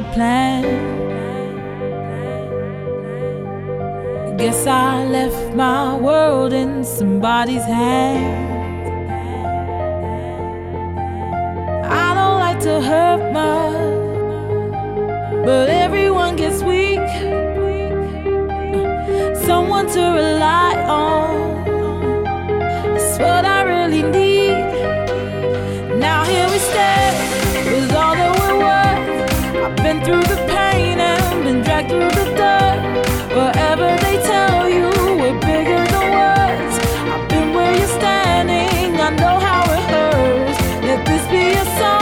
plan. Guess I left my world in somebody's hands. I don't like to hurt much, but everyone gets weak. Someone to rely on, that's what I really need. Now here we stand with all that we're worth. I've been through the pain and been dragged through the dirt. Whatever they tell you, we're bigger than words. I've been where you're standing, I know how it hurts. Let this be a song.